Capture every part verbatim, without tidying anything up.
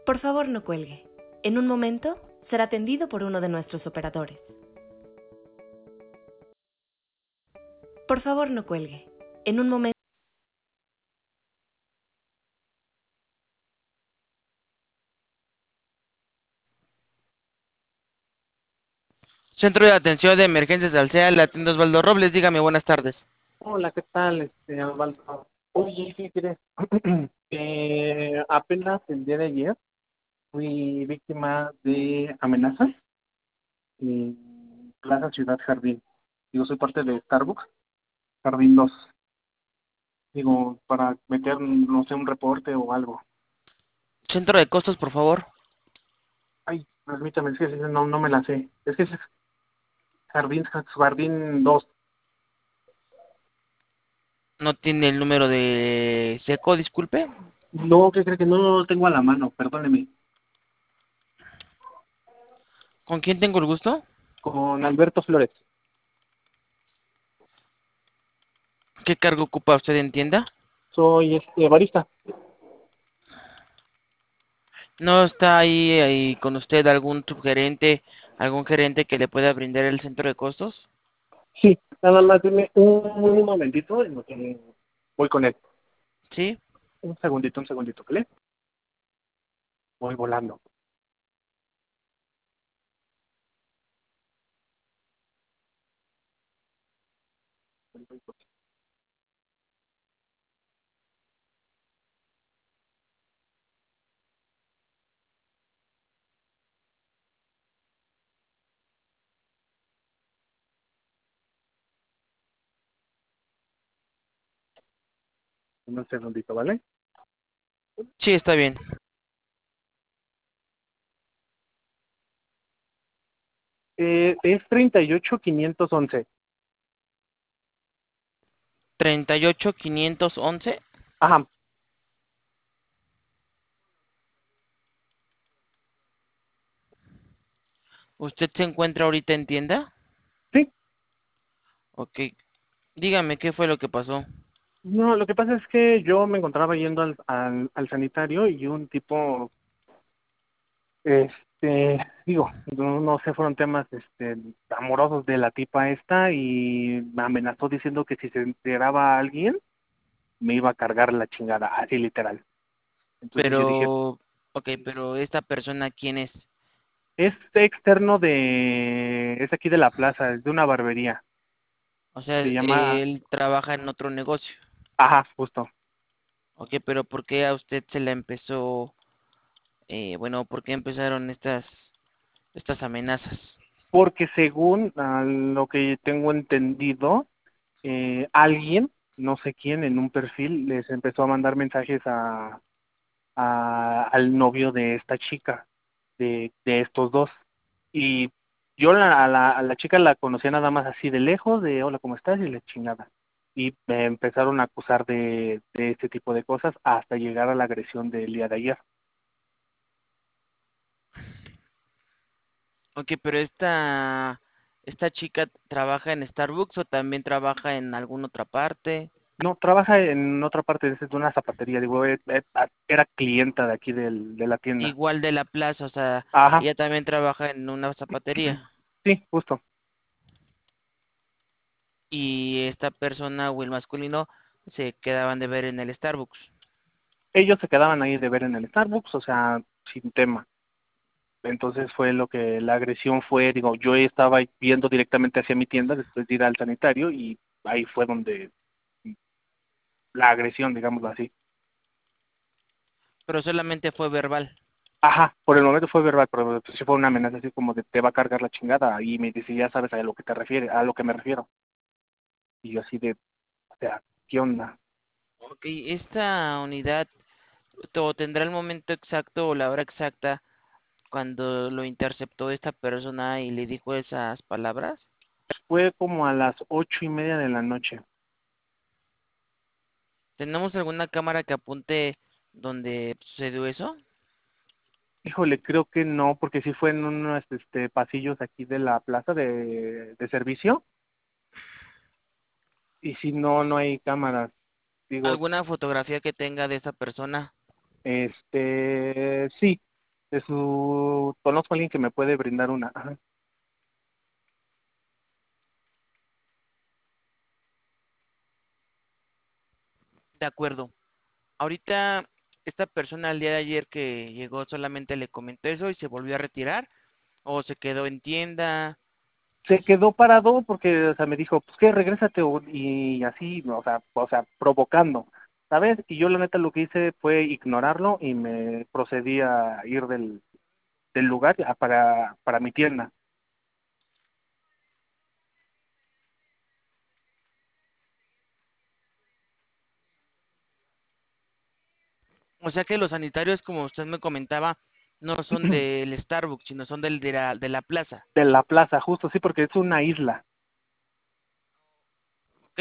Por favor, no cuelgue. En un momento será atendido por uno de nuestros operadores. Por favor, no cuelgue. En un momento... Centro de Atención de Emergencias de Alsea, le atiende Osvaldo Robles. Dígame, buenas tardes. Hola, ¿qué tal, este, Osvaldo? Oye, ¿qué crees? Eh, apenas el día de ayer fui víctima de amenazas en Plaza Ciudad Jardín. Digo, soy parte de Starbucks, Jardín dos. Digo, para meter, no sé, un reporte o algo. Centro de Costos, por favor. Ay, permítame, es que no, no me la sé. Es que es Jardín, Jardín dos. No tiene el número de seco, disculpe. No, ¿qué cree que no lo tengo a la mano? Perdóneme. ¿Con quién tengo el gusto? Con Alberto Flores. ¿Qué cargo ocupa usted en tienda? Soy este barista. ¿No está ahí, ahí con usted algún subgerente, algún gerente que le pueda brindar el centro de costos? Sí, nada más dime un, un momentito en lo que voy con él. ¿Sí? Un segundito, un segundito, ¿vale? Voy volando. Un segundito, ¿vale? Sí, está bien. Eh, es treinta y ocho quinientos once. treinta y ocho quinientos once. Ajá, ¿Usted se encuentra ahorita en tienda? sí. Ok. Dígame, ¿qué fue lo que pasó? No, lo que pasa es que yo me encontraba yendo al, al, al sanitario y un tipo, este, digo, no, no sé, fueron temas este, amorosos de la tipa esta y me amenazó diciendo que si se enteraba a alguien, me iba a cargar la chingada, así literal. Entonces yo dije, Pero, ok, pero esta persona, ¿quién es? es externo de, es aquí de la plaza, es de una barbería. O sea, Se llama, él trabaja en otro negocio. ajá, justo. Ok, pero ¿por qué a usted se le empezó, eh, bueno, por qué empezaron estas, estas amenazas? Porque según a lo que tengo entendido, eh, alguien, no sé quién, en un perfil les empezó a mandar mensajes a, a al novio de esta chica, de, de estos dos. Y yo la, a la, a la chica la conocía nada más así de lejos, de hola, ¿cómo estás? Y la chingada. Y me empezaron a acusar de, de este tipo de cosas hasta llegar a la agresión del día de ayer. Ok, pero esta, esta chica trabaja en Starbucks o también trabaja en alguna otra parte. No, trabaja en otra parte de de una zapatería, digo, eh, eh, era clienta de aquí del, de la tienda. Igual de la plaza, o sea, Ajá, ella también trabaja en una zapatería. sí, justo. Y esta persona o el masculino se quedaban de ver en el Starbucks. Ellos se quedaban ahí de ver en el Starbucks, o sea, sin tema. Entonces fue lo que la agresión fue, digo, yo estaba viendo directamente hacia mi tienda después de ir al sanitario y ahí fue donde la agresión, digámoslo así. Pero solamente fue verbal. Ajá, por el momento fue verbal, pero pues sí fue una amenaza así como de te va a cargar la chingada y me dice, ya sabes a lo que te refiere, a lo que me refiero. Y yo así de, o sea, ¿qué onda? Ok, esta unidad o tendrá el momento exacto o la hora exacta cuando lo interceptó esta persona y le dijo esas palabras. Fue como a las ocho y media de la noche. ¿Tenemos alguna cámara que apunte donde sucedió eso? Híjole, creo que no, porque sí fue en unos este, pasillos aquí de la plaza de, de servicio. Y si no, no hay cámaras. Digo, ¿Alguna fotografía que tenga de esa persona? este, sí, de su, conozco a alguien que me puede brindar una. Ajá. De acuerdo. Ahorita, esta persona el día de ayer que llegó solamente le comentó eso y se volvió a retirar o se quedó en tienda. Se quedó parado porque, o sea, me dijo, pues que regrésate o- y así, o sea, o sea, provocando, ¿sabes? Y yo la neta lo que hice fue ignorarlo y me procedí a ir del, del lugar a- para, para mi tienda. O sea que los sanitarios, como usted me comentaba, no son del Starbucks, sino son del de la, de la plaza. De la plaza, justo, sí, porque es una isla. ¿Ok?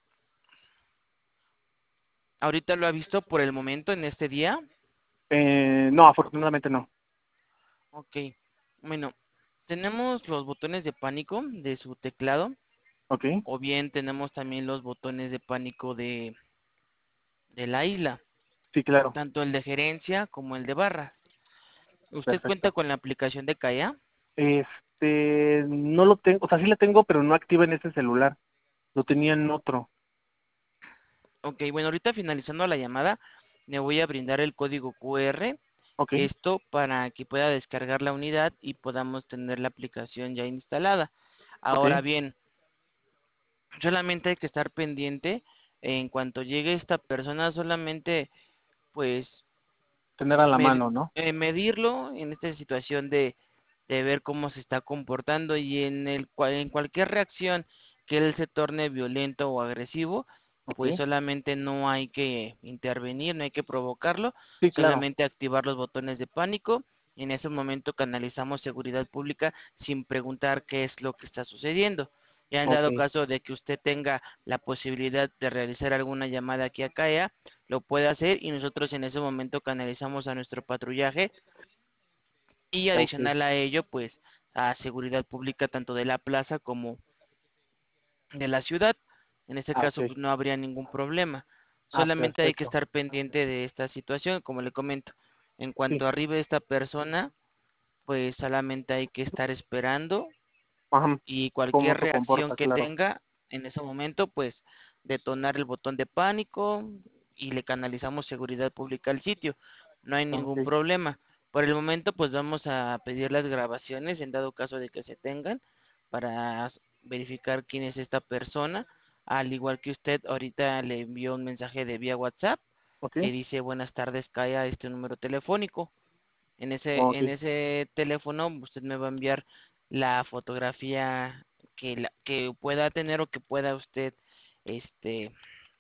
Ahorita lo ha visto por el momento en este día. Eh, no, afortunadamente no. Ok. Bueno, tenemos los botones de pánico de su teclado Ok, o bien tenemos también los botones de pánico de, de la isla, sí, claro, tanto el de gerencia como el de barra. ¿Usted cuenta perfecto. con la aplicación de Kaya? Este, no lo tengo, o sea, sí la tengo, pero no activa en ese celular. Lo tenía en otro. Ok, bueno, ahorita finalizando la llamada, le voy a brindar el código Q R, Ok, esto para que pueda descargar la unidad y podamos tener la aplicación ya instalada. ok. Ahora bien, solamente hay que estar pendiente en cuanto llegue esta persona, solamente pues Tener a la med- mano, ¿no? eh, medirlo en esta situación de, de ver cómo se está comportando y en el cual, en cualquier reacción que él se torne violento o agresivo, Ok, pues solamente no hay que intervenir, no hay que provocarlo, sí, claro. solamente activar los botones de pánico. Y en ese momento canalizamos seguridad pública sin preguntar qué es lo que está sucediendo. Ya en Ok, dado caso de que usted tenga la posibilidad de realizar alguna llamada aquí a C A E A, lo puede hacer y nosotros en ese momento canalizamos a nuestro patrullaje y ok, adicional a ello, pues a seguridad pública tanto de la plaza como de la ciudad. En este ah, caso, ok, pues no habría ningún problema. ah, Solamente hay que perfecto. estar pendiente de esta situación, como le comento. En Sí, cuanto arribe esta persona, pues solamente hay que estar esperando ajá, y cómo cualquier se reacción comporta, que claro. tenga en ese momento, pues detonar el botón de pánico y le canalizamos seguridad pública al sitio. No hay ningún Ok, problema. Por el momento, pues vamos a pedir las grabaciones en dado caso de que se tengan para verificar quién es esta persona. Al igual que usted, ahorita le envió un mensaje de vía WhatsApp ok, que dice buenas tardes, cae a este número telefónico. En ese, ok, en ese teléfono usted me va a enviar la fotografía que, la, que pueda tener o que pueda usted, este,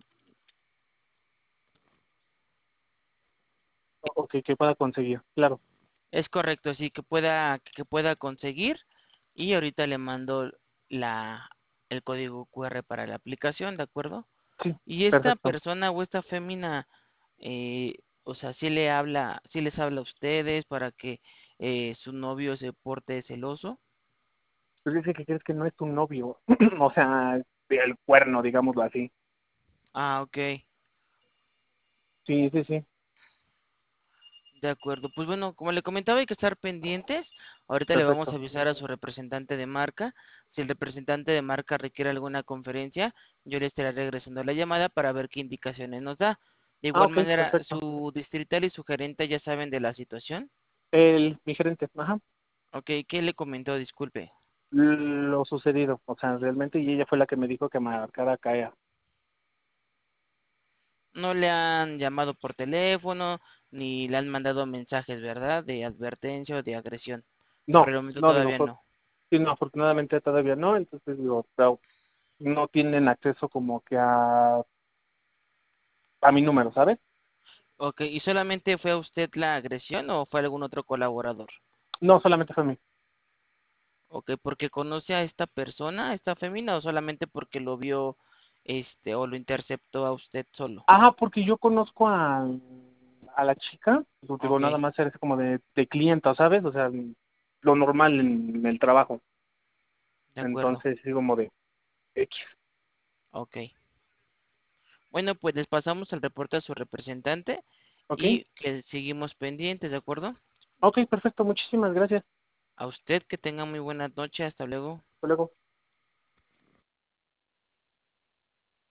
ok, que pueda conseguir, claro. es correcto, sí, que pueda, que pueda conseguir y ahorita le mando la, el código Q R para la aplicación, ¿de acuerdo? Sí, Y esta perfecto. persona o esta fémina, eh, o sea, sí le habla, sí les habla a ustedes para que eh, su novio se porte celoso. Pues dice que crees que no es tu novio, o sea, el cuerno, digámoslo así. Ah, ok. Sí, sí, sí, De acuerdo, pues bueno, como le comentaba, hay que estar pendientes. Ahorita le vamos a perfecto. avisar a su representante de marca. Si el representante de marca requiere alguna conferencia, yo le estaré regresando la llamada para ver qué indicaciones nos da. De Ah, igual ok, manera, perfecto. su distrital y su gerente ya saben de la situación. El, mi gerente, ajá, Ok, ¿qué le comentó? Disculpe. lo sucedido, o sea, realmente, y ella fue la que me dijo que marcara a K E A. No le han llamado por teléfono, ni le han mandado mensajes, ¿verdad? De advertencia o de agresión. Por No, el momento no, digo, todavía fue- no. sí, no, afortunadamente todavía no, entonces digo, pero no tienen acceso como que a, a mi número, ¿sabes? Ok, ¿y solamente fue a usted la agresión o fue algún otro colaborador? No, solamente fue a mí. Ok, porque conoce a esta persona, a esta fémina, o solamente porque lo vio, este, o lo interceptó a usted solo. Ajá, porque yo conozco a, a la chica, pues, digo, Ok, nada más eres como de, de clienta, ¿sabes? O sea, lo normal en el trabajo. de acuerdo. Entonces, sí, como de X. Ok. Bueno, pues les pasamos el reporte a su representante ¿Ok? y que seguimos pendientes, ¿de acuerdo? Ok, perfecto, muchísimas gracias. A usted que tenga muy buena noche, hasta luego. Hasta luego.